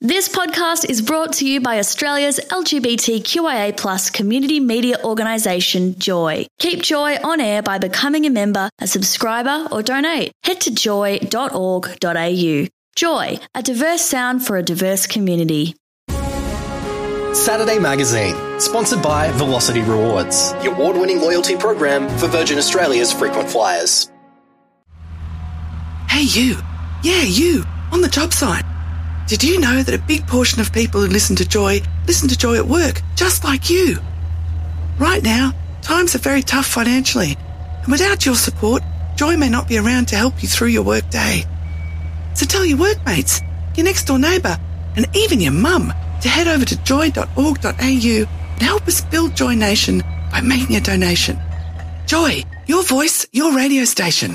This podcast is brought to you by Australia's LGBTQIA+ community media organisation, Joy. Keep Joy on air by becoming a member, a subscriber or donate. Head to joy.org.au. Joy, a diverse sound for a diverse community. Saturday Magazine, sponsored by Velocity Rewards, the award-winning loyalty program for Virgin Australia's frequent flyers. Hey you! Yeah, you! On the job site. Did you know that a big portion of people who listen to Joy at work, just like you? Right now, times are very tough financially, and without your support, Joy may not be around to help you through your work day. So tell your workmates, your next door neighbour, and even your mum to head over to joy.org.au and help us build Joy Nation by making a donation. Joy, your voice, your radio station.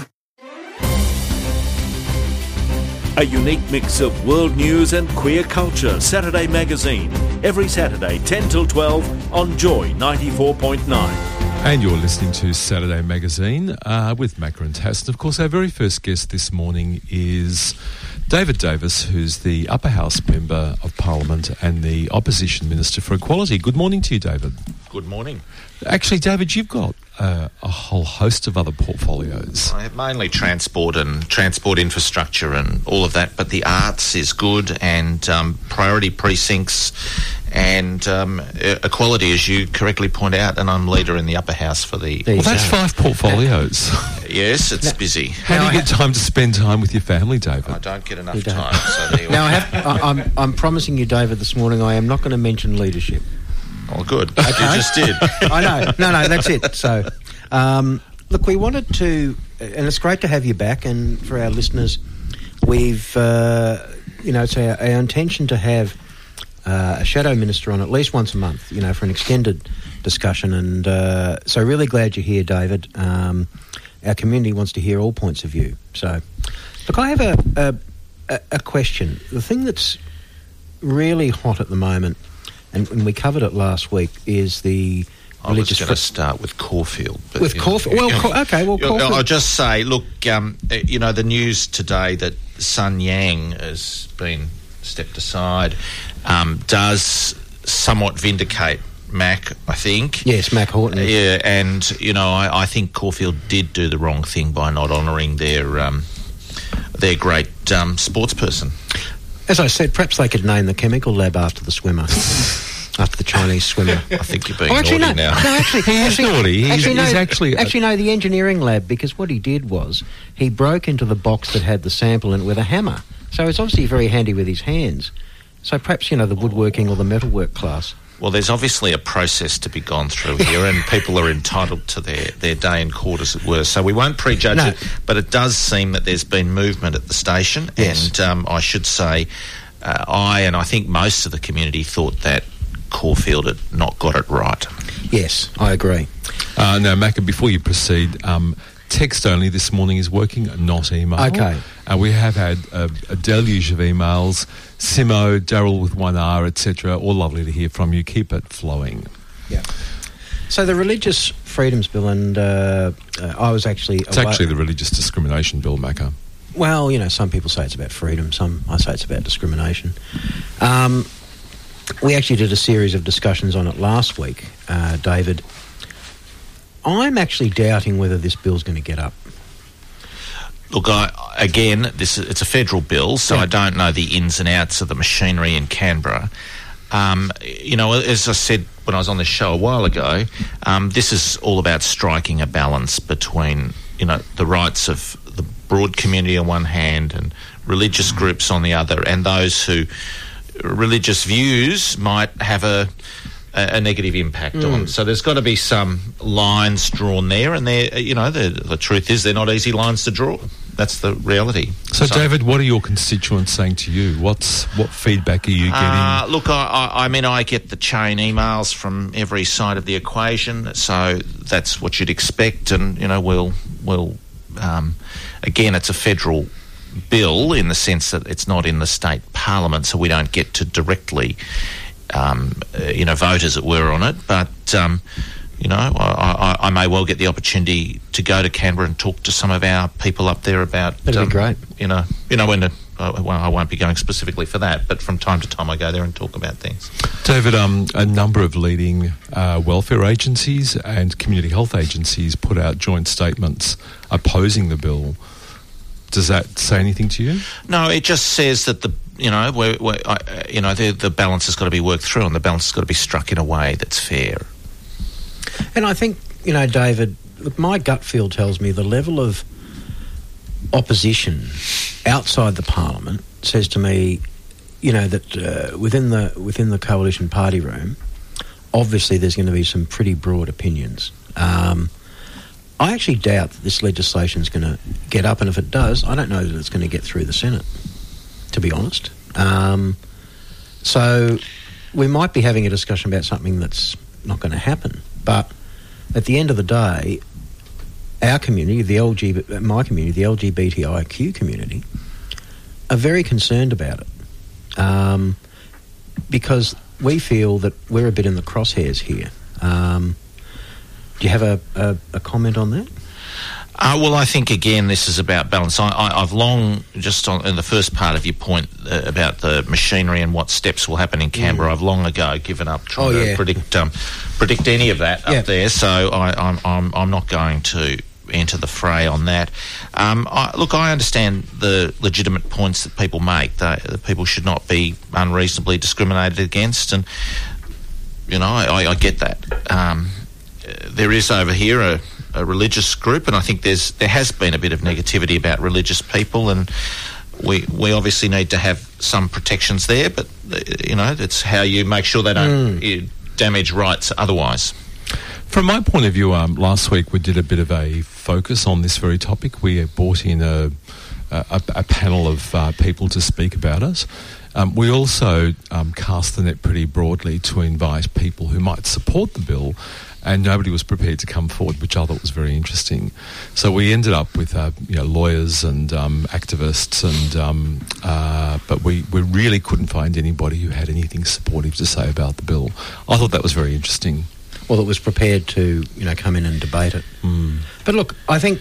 A unique mix of world news and queer culture. Saturday Magazine. Every Saturday, 10 till 12 on Joy 94.9. And you're listening to Saturday Magazine with Macca and Tass. And of course, our very first guest this morning is David Davis, who's the Upper House Member of Parliament and the Opposition Minister for Equality. Good morning to you, David. Good morning. Actually, David, you've got a whole host of other portfolios. I have mainly transport and transport infrastructure and all of that, but the arts is good, and priority precincts and equality, as you correctly point out, and I'm leader in the Upper House for the... Well, that's 5 portfolios. Yes, it's busy. How do you get time to spend time with your family, David? I don't get enough time. So there you now, I'm promising you, David, this morning I am not going to mention leadership. Oh, good. Okay. You just did. I know. No, that's it. So, look, we wanted to, and it's great to have you back, and for our listeners, we've, it's our intention to have a shadow minister on at least once a month, for an extended discussion, and so really glad you're here, David. Our community wants to hear all points of view. So, look, I have a question. The thing that's really hot at the moment, and we covered it last week, is the religious... I was going to start with Caulfield. With Caulfield? Caulfield... I'll just say, look, the news today that Sun Yang has been stepped aside does somewhat vindicate Mac, I think. Yes, Mac Horton. Yeah, and, I think Caulfield did do the wrong thing by not honouring their great sports person. As I said, perhaps they could name the chemical lab after the swimmer, after the Chinese swimmer. I think you're being naughty now. No, actually, he is naughty. No, the engineering lab, because what he did was he broke into the box that had the sample in it with a hammer. So it's obviously very handy with his hands. So perhaps, the woodworking or the metalwork class. Well, there's obviously a process to be gone through here, and people are entitled to their day in court, as it were. So we won't prejudge it, but it does seem that there's been movement at the station. Yes. And I should say, I think most of the community thought that Caulfield had not got it right. Yes, I agree. Now, Macca, before you proceed, text only this morning is working, not email. Okay. We have had a deluge of emails. Simo, Daryl with 1R, etc. All lovely to hear from you. Keep it flowing. Yeah. So the Religious Freedoms Bill, and I was actually... It's actually the Religious Discrimination Bill, Macca. Well, some people say it's about freedom, I say it's about discrimination. We actually did a series of discussions on it last week, David. I'm actually doubting whether this bill's going to get up. Look, it's a federal bill, so I don't know the ins and outs of the machinery in Canberra. As I said when I was on the show a while ago, this is all about striking a balance between, the rights of the broad community on one hand and religious groups on the other, and those who religious views might have a negative impact on. So there's got to be some lines drawn there, and the truth is they're not easy lines to draw. That's the reality. So David, what are your constituents saying to you? What feedback are you getting? Look, I get the chain emails from every side of the equation, so that's what you'd expect, and we'll again, it's a federal bill in the sense that it's not in the state parliament, so we don't get to directly vote, as it were, on it, but I may well get the opportunity to go to Canberra and talk to some of our people up there about... That'd be great. When to I won't be going specifically for that, but from time to time I go there and talk about things. David, a number of leading welfare agencies and community health agencies put out joint statements opposing the bill. Does that say anything to you? No, it just says that the balance has got to be worked through, and the balance has got to be struck in a way that's fair. And I think, David, look, my gut feel tells me the level of opposition outside the parliament says to me, that within the coalition party room, obviously there's going to be some pretty broad opinions. I actually doubt that this legislation is going to get up, and if it does, I don't know that it's going to get through the Senate, to be honest. So we might be having a discussion about something that's not going to happen. But at the end of the day, our community, my community, the LGBTIQ community, are very concerned about it because we feel that we're a bit in the crosshairs here. Do you have a comment on that? Well, I think, again, this is about balance. I've long, just in the first part of your point about the machinery and what steps will happen in Canberra, I've long ago given up trying to predict any of that up there, so I'm not going to enter the fray on that. I understand the legitimate points that people make, that people should not be unreasonably discriminated against, and, I get that. There is over here a religious group, and I think there has been a bit of negativity about religious people, and we obviously need to have some protections there, but it's how you make sure they don't damage rights otherwise. From my point of view, last week we did a bit of a focus on this very topic. We brought in a panel of people to speak about it. We also cast the net pretty broadly to invite people who might support the bill, and nobody was prepared to come forward, which I thought was very interesting. So we ended up with lawyers and activists, and but we really couldn't find anybody who had anything supportive to say about the bill. I thought that was very interesting. Well, it was prepared to come in and debate it. But look, I think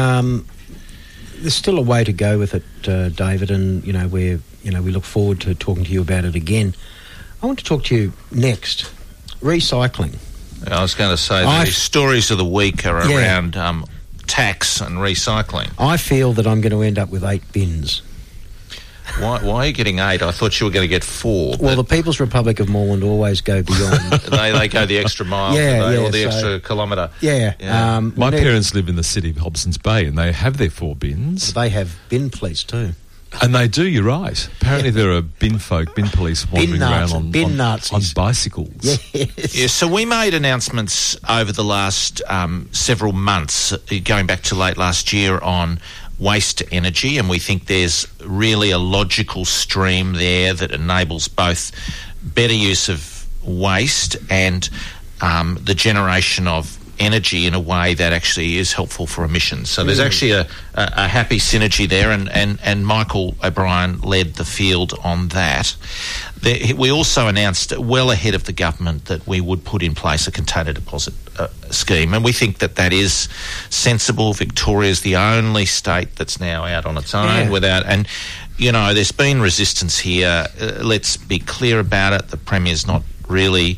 there's still a way to go with it, David, and we look forward to talking to you about it again. I want to talk to you next. Recycling. I was going to say the stories of the week are around tax and recycling. I feel that I'm going to end up with 8 bins. Why are you getting 8? I thought you were going to get 4. Well, the People's Republic of Moreland always go beyond. they go the extra mile, or the extra kilometre. Yeah. My parents live in the city of Hobson's Bay, and they have their 4 bins. They have bin police too. And they do, you're right. Apparently there are bin police wandering around on bicycles. Yes. Yeah, so we made announcements over the last several months, going back to late last year, on waste to energy, and we think there's really a logical stream there that enables both better use of waste and the generation of energy in a way that actually is helpful for emissions. So there's actually a happy synergy there, and Michael O'Brien led the field on that. We also announced well ahead of the government that we would put in place a container deposit scheme, and we think that is sensible. Victoria's the only state that's now out on its own without, and there's been resistance here. Let's be clear about it. The Premier's not really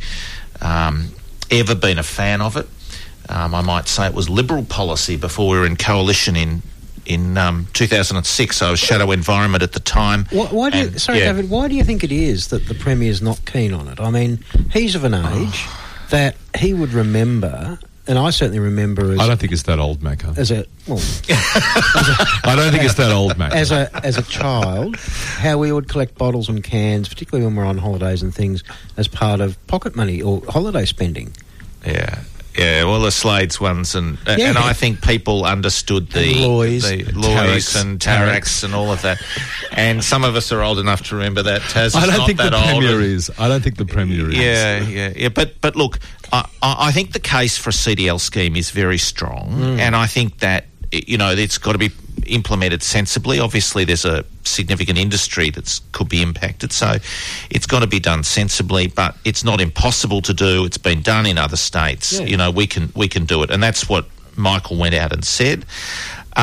ever been a fan of it. I might say it was Liberal policy before we were in coalition in 2006. I was Shadow Environment at the time. David, why do you think it is that the Premier's not keen on it? I mean, he's of an age that he would remember, and I certainly remember. I don't think it's that old, Macca. I don't think it's that old, Macca. As a child, how we would collect bottles and cans, particularly when we're on holidays and things, as part of pocket money or holiday spending. Yeah, well, the Slades ones, and I think people understood the Loys and Tarrax and all of that. And some of us are old enough to remember that. Taz is I don't not think that the old. Premier is. I don't think the Premier is. Yeah. But look, I think the case for a CDL scheme is very strong, and I think that it's got to be implemented sensibly. Obviously, there's a significant industry that could be impacted, so it's got to be done sensibly. But it's not impossible to do. It's been done in other states. We can do it, and that's what Michael went out and said.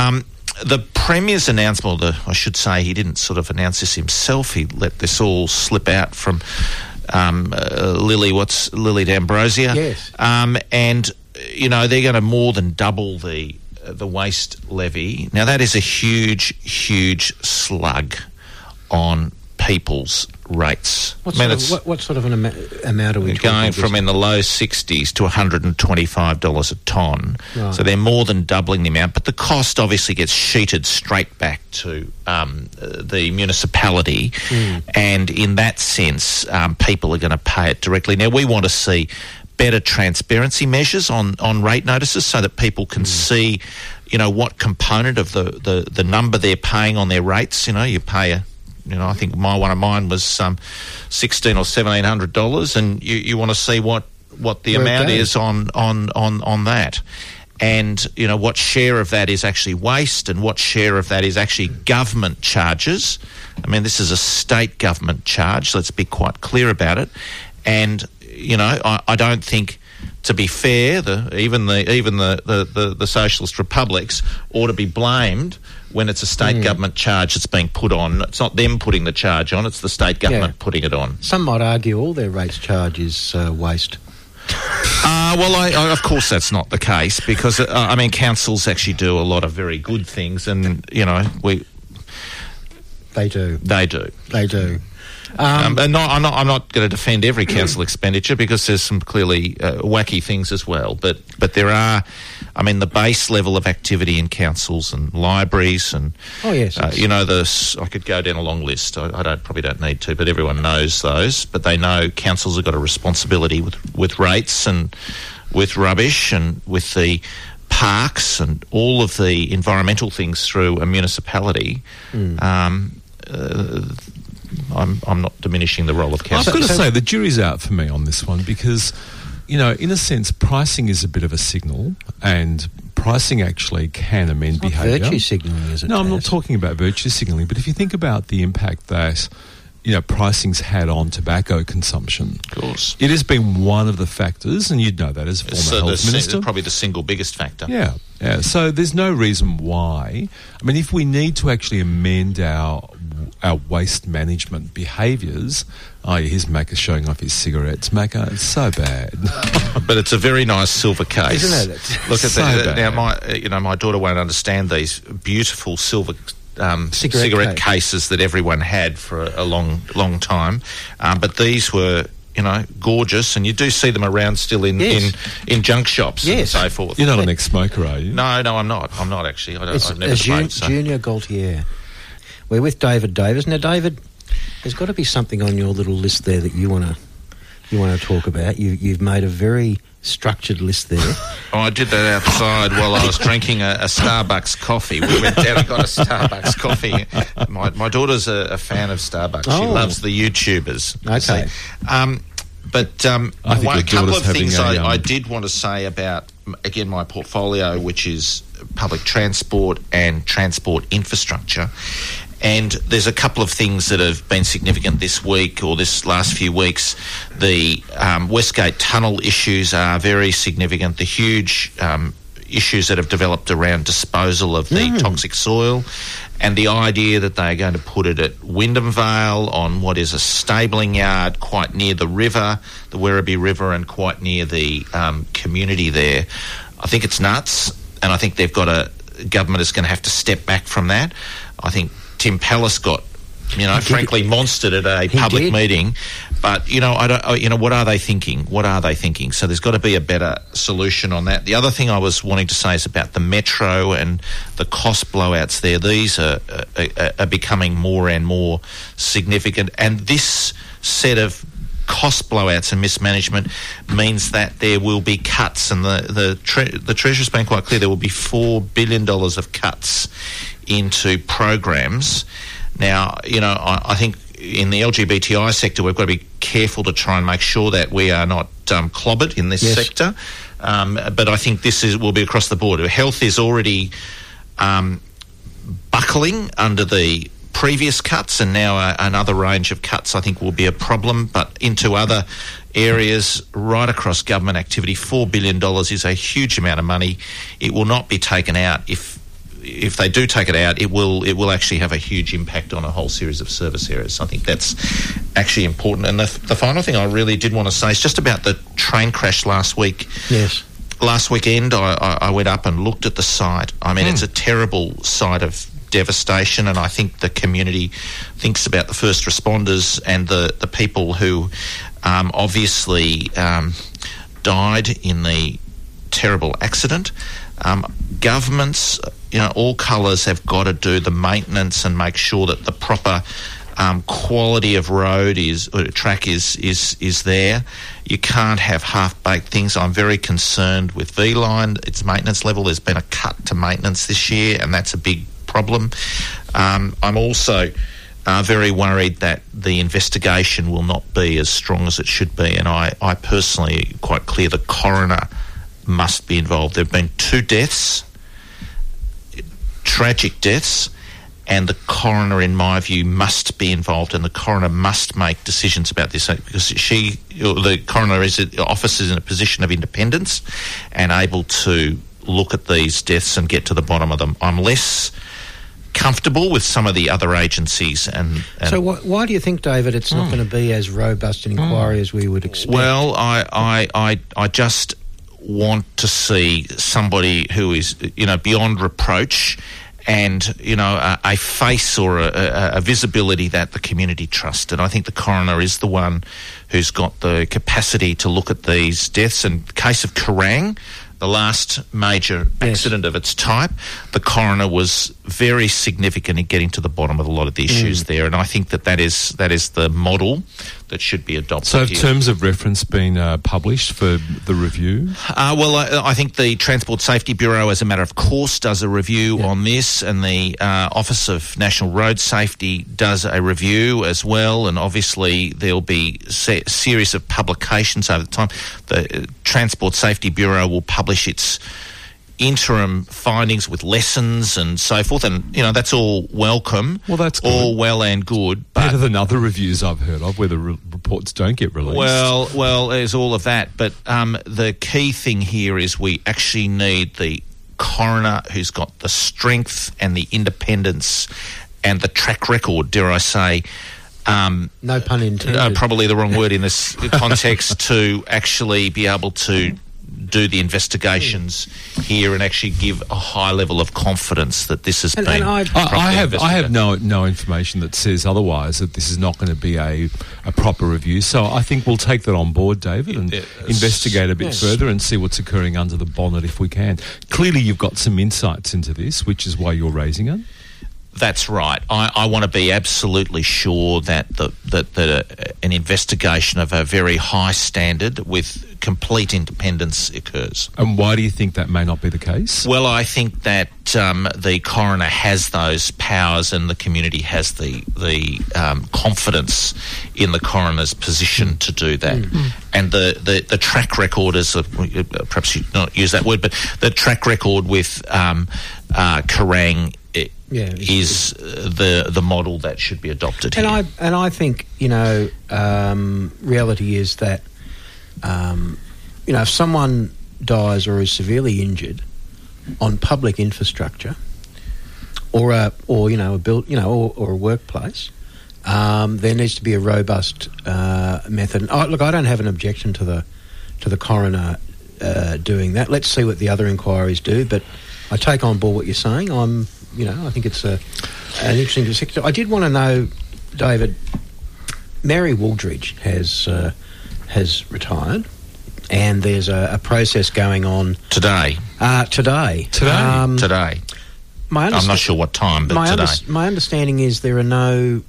the Premier's announcement, I should say, he didn't sort of announce this himself. He let this all slip out from Lily D'Ambrosia. Yes. And, you know, they're going to more than double the waste levy. Now, that is a huge, huge slug on people's rates. What sort of an amount are we talking? Going from in the low 60s to $125 a tonne. Right. So they're more than doubling the amount, but the cost obviously gets sheeted straight back to the municipality, and in that sense, people are going to pay it directly. Now, we want to see better transparency measures on rate notices so that people can see, you know, what component of the number they're paying on their rates. You know, you pay I think one of mine was $1,600 or $1,700, and you want to see what the amount is on that, and you know what share of that is actually waste, and what share of that is actually government charges. I mean, this is a state government charge. Let's be quite clear about it. And you know, I don't think, to be fair, even the socialist republics ought to be blamed when it's a state government charge that's being put on. It's not them putting the charge on, it's the state government putting it on. Some might argue all their rates charge is waste. Well, of course that's not the case, because, I mean, councils actually do a lot of very good things, and, you know, They do. I'm not going to defend every council expenditure, because there's some clearly wacky things as well. But there are, I mean, the base level of activity in councils and libraries and you know, I could go down a long list. I probably don't need to, but everyone knows those. But they know councils have got a responsibility with rates and with rubbish and with the parks and all of the environmental things through a municipality. I'm not diminishing the role of council. I've got to say, the jury's out for me on this one, because, you know, in a sense, pricing is a bit of a signal, and pricing actually can amend behaviour. Virtue signalling, is it? No, I'm not talking about virtue signalling, but if you think about the impact that, you know, pricing's had on tobacco consumption. Of course. It has been one of the factors, and you'd know that as former health minister. Probably the single biggest factor. Yeah. So there's no reason why. I mean, if we need to actually amend our waste management behaviours, here's Macca showing off his cigarettes. Macca, it's so bad. But it's a very nice silver case. Isn't it? Look at so that. bad. Now, my daughter won't understand these beautiful silver cigarette cases that everyone had for a long, long time. But these were, you know, gorgeous, and you do see them around still in junk shops and so forth. You're not an ex-smoker, are you? No, I'm not. I'm not actually. I've never smoked. Junior Gaultier. We're with David Davis. Now, David, there's got to be something on your little list there that you want to talk about. You've made a very structured list there. I did that outside while I was drinking a Starbucks coffee. We went down and got a Starbucks coffee. My daughter's a fan of Starbucks. She loves the YouTubers. Okay. But a couple of things I did want to say about, again, my portfolio, which is public transport and transport infrastructure. And there's a couple of things that have been significant this week or this last few weeks. The Westgate Tunnel issues are very significant. The huge issues that have developed around disposal of the toxic soil, and the idea that they are going to put it at Wyndham Vale on what is a stabling yard quite near the river, the Werribee River, and quite near the community there. I think it's nuts, and I think government is going to have to step back from that. I think Tim Pallas got, frankly, monstered at a public meeting. But, what are they thinking? What are they thinking? So there's got to be a better solution on that. The other thing I was wanting to say is about the metro and the cost blowouts there. These are becoming more and more significant. And this set of cost blowouts and mismanagement means that there will be cuts. And the Treasurer's been quite clear. There will be $4 billion of cuts into programs. Now, I think in the LGBTI sector, we've got to be careful to try and make sure that we are not clobbered in this sector. But I think will be across the board. Health is already buckling under the previous cuts, and now another range of cuts I think will be a problem. But into other areas right across government activity, $4 billion is a huge amount of money. It will not be taken out if if they do take it out, it will actually have a huge impact on a whole series of service areas. I think that's actually important. And the final thing I really did want to say is just about the train crash last week. Yes. Last weekend, I went up and looked at the site. I mean, it's a terrible site of devastation, and I think the community thinks about the first responders and the people who obviously died in the terrible accident. Governments, all colours have got to do the maintenance and make sure that the proper quality of track is there. You can't have half-baked things. I'm very concerned with V-Line, its maintenance level. There's been a cut to maintenance this year, and that's a big problem. I'm also very worried that the investigation will not be as strong as it should be, and I personally quite clear the coroner must be involved. There have been 2 deaths, tragic deaths, and the coroner, in my view, must be involved, and the coroner must make decisions about this, because the coroner office is in a position of independence and able to look at these deaths and get to the bottom of them. I'm less comfortable with some of the other agencies. And so why do you think, David, it's not going to be as robust an inquiry as we would expect? Well, I just want to see somebody who is, beyond reproach, and a face or a visibility that the community trust. And I think the coroner is the one who's got the capacity to look at these deaths. And the case of Kerrang, the last major accident of its type, the coroner was very significant in getting to the bottom of a lot of the issues there, and I think that is the model that should be adopted. So have terms of reference been published for the review? Well, I think the Transport Safety Bureau, as a matter of course, does a review on this, and the Office of National Road Safety does a review as well, and obviously there'll be a series of publications over the time. The Transport Safety Bureau will publish its interim findings with lessons and so forth, and that's all welcome. Well, that's good. All well and good, but better than other reviews I've heard of where the reports don't get released. Well, there's all of that, but the key thing here is we actually need the coroner who's got the strength and the independence and the track record, dare I say. No pun intended. Probably the wrong word in this context, to actually be able to do the investigations here and actually give a high level of confidence that this has been. And I have no information that says otherwise, that this is not going to be a proper review. So I think we'll take that on board, David, and investigate a bit further and see what's occurring under the bonnet if we can. Clearly, you've got some insights into this, which is why you're raising it. That's right. I want to be absolutely sure that an investigation of a very high standard with complete independence occurs. And why do you think that may not be the case? Well, I think that the coroner has those powers, and the community has the confidence in the coroner's position to do that. And the track record is, perhaps you not use that word, but the track record with Kerrang is the model that should be adopted here. And I think reality is that if someone dies or is severely injured on public infrastructure or a workplace, there needs to be a robust method. I don't have an objection to the coroner doing that. Let's see what the other inquiries do, but I take on board what you're saying. I think it's an interesting sector. I did want to know, David, Mary Wooldridge has retired, and there's a process going on today. Today. I'm not sure what time, but today. My understanding is there are no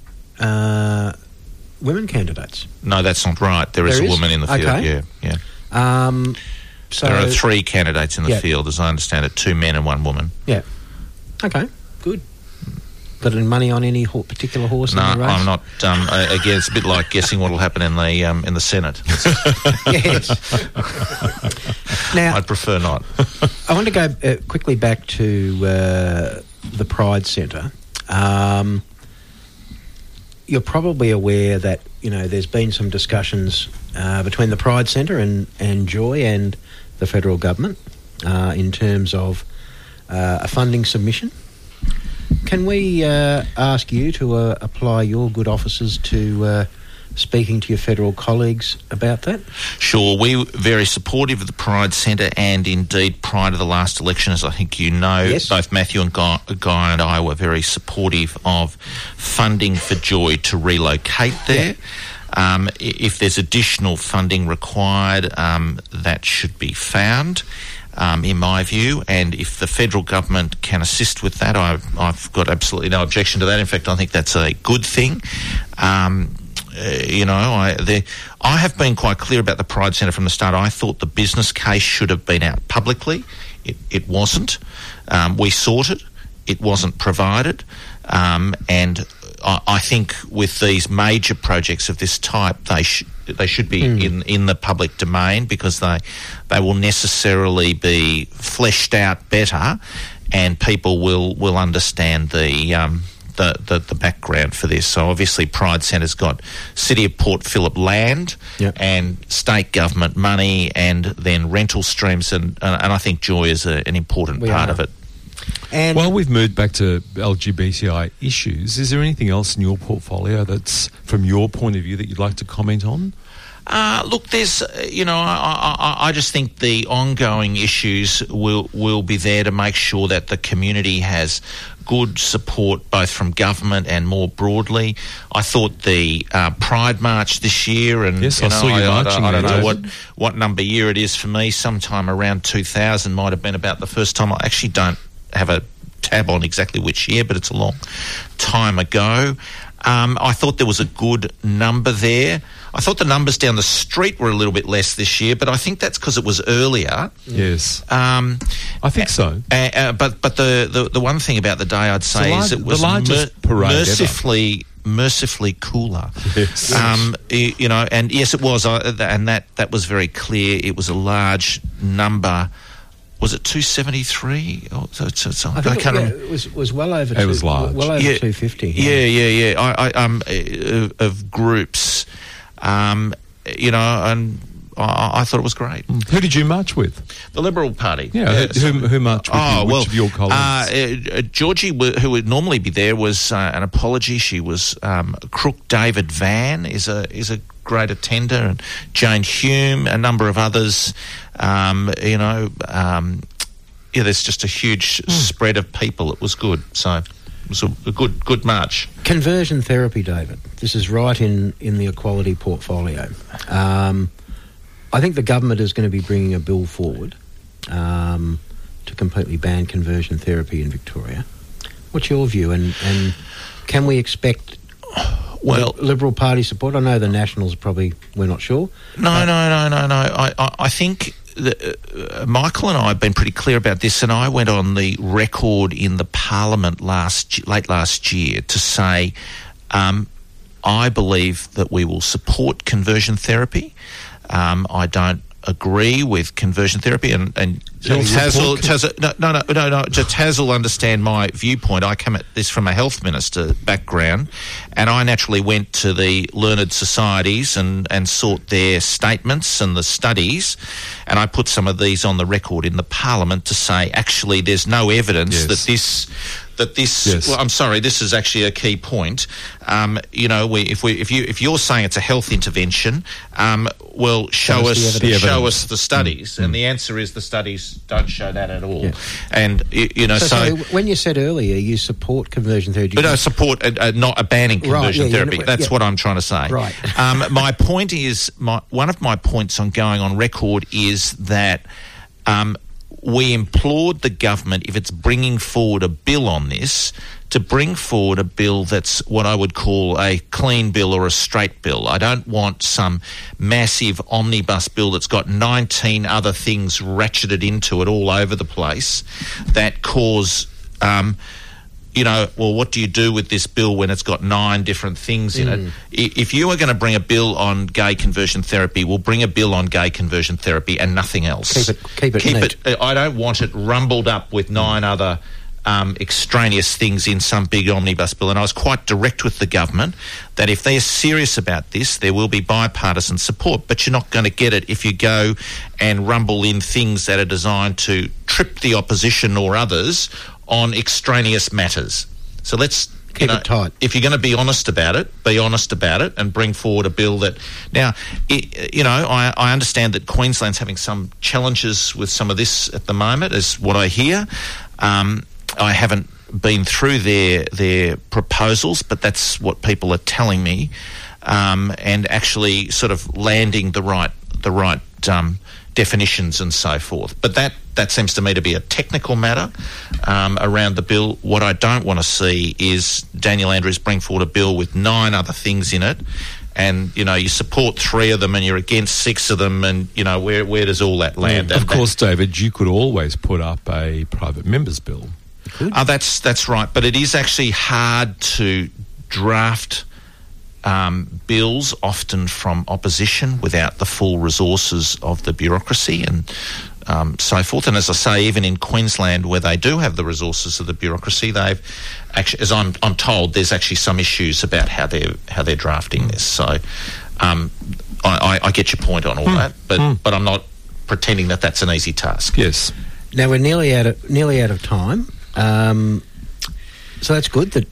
women candidates. No, that's not right. There is a woman in the field. Okay. Yeah. So there are 3 candidates in the field, as I understand it, 2 men and 1 woman. Yeah. Okay, good. Got any money on any particular horse in the race? No, I'm not. Again, it's a bit like guessing what will happen in the Senate. Yes. Now, I'd prefer not. I want to go quickly back to the Pride Centre. You're probably aware that there's been some discussions between the Pride Centre and Joy and the federal government in terms of a funding submission can we ask you to apply your good offices to speaking to your federal colleagues about that? Sure, we were very supportive of the Pride Centre, and indeed prior to the last election, as I think you know, yes, both Matthew and Guy and I were very supportive of funding for Joy to relocate there. Yeah. If there's additional funding required, that should be found, in my view, and if the federal government can assist with that, I've got absolutely no objection to that. In fact, I think that's a good thing. I have been quite clear about the Pride Centre from the start. I thought the business case should have been out publicly. It wasn't. We sought it. It wasn't provided. And I think with these major projects of this type, they should be in the public domain, because they will necessarily be fleshed out better, and people will understand the background for this. So obviously Pride Centre's got City of Port Phillip land, yep, and state government money, and then rental streams, and I think Joy is an important part of it. And while we've moved back to LGBTI issues, is there anything else in your portfolio that's, from your point of view, that you'd like to comment on? Look, there's, I just think the ongoing issues will be there to make sure that the community has good support both from government and more broadly. I thought the Pride March this year, and yes, I saw you marching. I don't know what number year it is for me. Sometime around 2000 might have been about the first time. I actually don't have a tab on exactly which year, but it's a long time ago. I thought there was a good number there. I thought the numbers down the street were a little bit less this year, but I think that's because it was earlier. Yes, I think so. But the one thing about the day I'd say is it was the largest parade mercifully cooler. Yes. And yes, it was, and that was very clear. It was a large number. Was it 273? I can't remember. It was well over. It was large. Well over 250. Yeah. Of groups, and I thought it was great. Who did you march with? The Liberal Party. Yeah. Who marched with you? Which of your colleagues? Georgie, who would normally be there, was an apology. She was Crook David Van is a great attender, and Jane Hume, a number of others. There's just a huge spread of people. It was good. So it was a good march. Conversion therapy, David. This is right in the equality portfolio. I think the government is going to be bringing a bill forward to completely ban conversion therapy in Victoria. What's your view? And can we expect Liberal Party support? I know the Nationals probably, we're not sure. No. I think that Michael and I have been pretty clear about this, and I went on the record in the Parliament late last year to say I believe that we will support conversion therapy. I don't agree with conversion therapy, and Taz will understand my viewpoint. I come at this from a health minister background, and I naturally went to the learned societies and sought their statements and the studies, and I put some of these on the record in the Parliament to say, actually, there's no evidence that this. Yes. Well, I'm sorry, this is actually a key point. If you're saying it's a health intervention, show us the studies, and the answer is the studies don't show that at all. Yeah. And so when you said earlier you support conversion therapy, but I support not banning conversion therapy. That's what I'm trying to say. Right. My point is one of my points on going on record is that. We implored the government, if it's bringing forward a bill on this, to bring forward a bill that's what I would call a clean bill or a straight bill. I don't want some massive omnibus bill that's got 19 other things ratcheted into it all over the place that cause... what do you do with this bill when it's got 9 different things in it? If you are going to bring a bill on gay conversion therapy, we'll bring a bill on gay conversion therapy and nothing else. Keep it neat. I don't want it rumbled up with 9 other extraneous things in some big omnibus bill. And I was quite direct with the government that if they're serious about this, there will be bipartisan support. But you're not going to get it if you go and rumble in things that are designed to trip the opposition or others on extraneous matters. So let's keep it tight. If you're going to be honest about it, be honest about it and bring forward a bill that... Now, I understand that Queensland's having some challenges with some of this at the moment, is what I hear. I haven't been through their proposals, but that's what people are telling me, and actually sort of landing the right definitions and so forth. But that seems to me to be a technical matter around the bill. What I don't want to see is Daniel Andrews bring forward a bill with 9 other things in it, and you support 3 of them and you're against 6 of them, and where does all that land? Of course, David, you could always put up a private member's bill. That's right, but it is actually hard to draft bills, often from opposition, without the full resources of the bureaucracy and so forth. And as I say, even in Queensland, where they do have the resources of the bureaucracy, they've actually, as I'm told, there's actually some issues about how they're drafting this. So I get your point on all that, but I'm not pretending that that's an easy task. Yes. Now we're nearly out of time. So that's good that,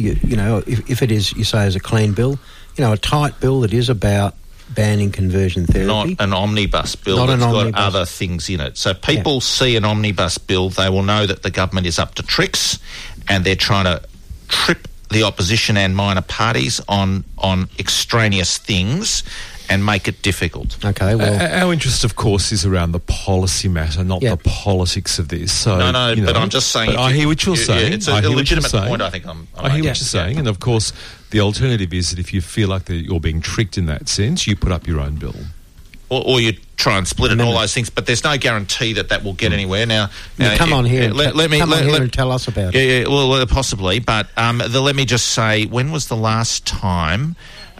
if it is, you say, as a clean bill, a tight bill that is about banning conversion therapy. Not an omnibus bill that's got other things in it. So people see an omnibus bill, they will know that the government is up to tricks and they're trying to trip the opposition and minor parties on extraneous things and make it difficult. Okay, well... Our interest, of course, is around the policy matter, not the politics of this. So, but I'm just saying... But I hear what you're saying. It's a legitimate point, I think. I hear what you're saying, and of course, the alternative is that if you feel like that you're being tricked in that sense, you put up your own bill. Or you try and split it, all those things, but there's no guarantee that will get anywhere. Now come on here and tell us about it. Yeah, well, possibly, but let me just say, when was the last time...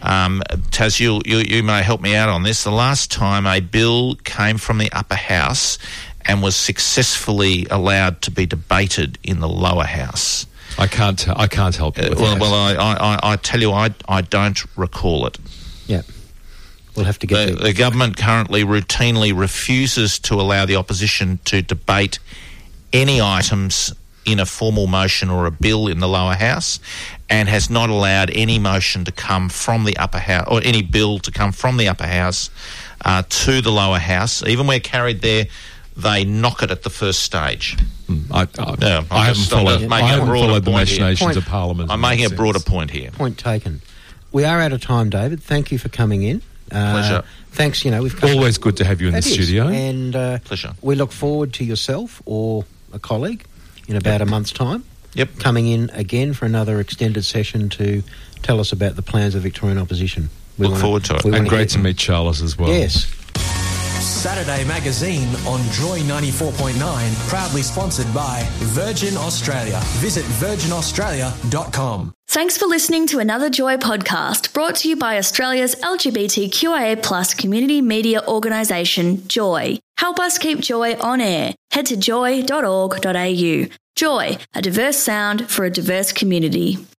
Taz, you may help me out on this. The last time a bill came from the upper house and was successfully allowed to be debated in the lower house. I can't help you with that. Well, I tell you, I don't recall it. Yeah. We'll have to get the government currently routinely refuses to allow the opposition to debate any items in a formal motion or a bill in the lower house, and has not allowed any motion to come from the upper house or any bill to come from the upper house to the lower house. Even where carried there, they knock it at the first stage. I haven't followed the machinations of Parliament. I'm making a broader point here. Point taken. We are out of time, David. Thank you for coming in. Pleasure. Thanks. We've always good to have you in the studio. And pleasure. We look forward to yourself or a colleague in about a month's time. Yep. Coming in again for another extended session to tell us about the plans of Victorian opposition. Look forward to it. And great to meet Charles as well. Yes. Saturday Magazine on Joy 94.9, proudly sponsored by Virgin Australia. Visit virginaustralia.com. Thanks for listening to another Joy podcast brought to you by Australia's LGBTQIA+ community media organisation, Joy. Help us keep Joy on air. Head to joy.org.au. Joy, a diverse sound for a diverse community.